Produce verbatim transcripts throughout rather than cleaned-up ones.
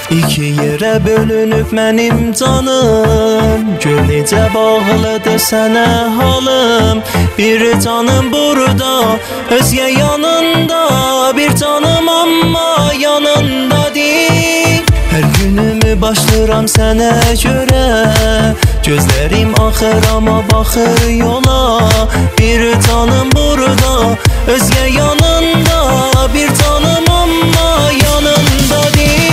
İki yere bölünüp mənim canım, gör necə bağlıdır sənə halım. Bir canım burada, özgə yanında, bir canım amma yanında deyil. Hər günümü başlayıram sənə görə, gözlərim axır amma baxır yola. Bir canım burada, özgə yanında, bir canım amma yanında deyil.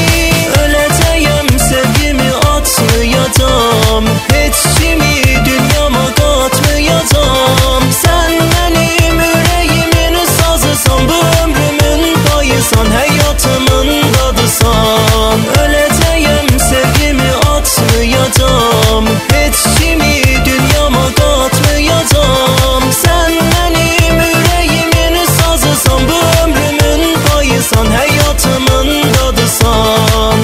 Atmayacağım, heç kimi dünyama qatmayacağım. Sən mənim ürəyimin sazısan, bu ömrümün payısan, həyatımın dadısan. Öləcəyəm, sevgimi atmayacağım, heç kimi dünyama qatmayacağım. Sən mənim ürəyimin sazısan, bu ömrümün payısan, həyatımın dadısan.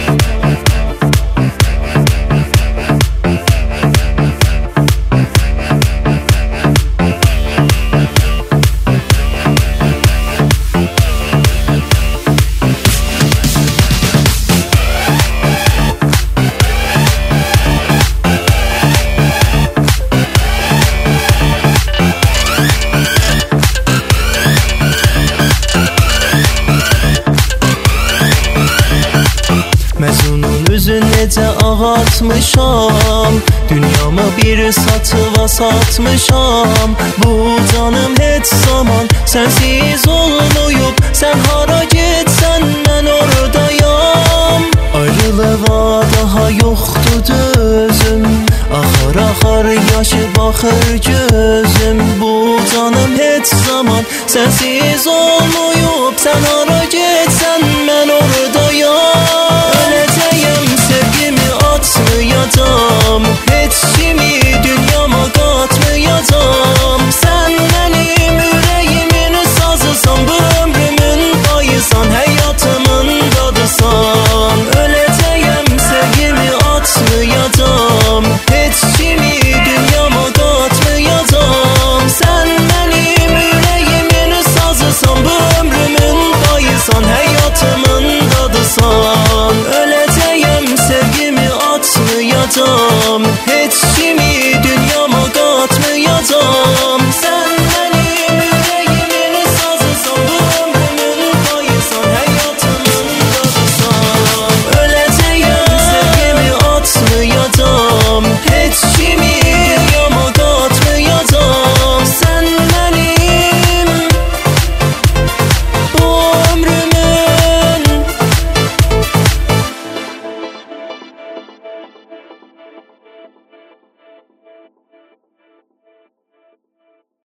Məcnunun üzün necə ağartmışam, dünyamı bir satıva satmışam. Bu canım heç zaman sənsiz olmayıb, sən hara getsən mən oradayam. Ayrılığa daha yoxdur dözüm, axar axar yaşı baxır gözüm. Bu canım heç zaman sənsiz olmayıb, sən hara getsən mən oradayam. Öləcəyəm, sevgimi atmayacağım, heç kimi dünyama qatmayacağım. Sən mənim ürəyimin sazısan, bu ömrümün payısan, həyatımın dadısan. Öləcəyəm, sevgimi atmayacağım, heç kimi dünyama qatmayacağım. Sən mənim ürəyimin sazısan, bu ömrümün payısan, həyatımın dadısan. Öləcəyəm, sevgimi atmayacağım, heç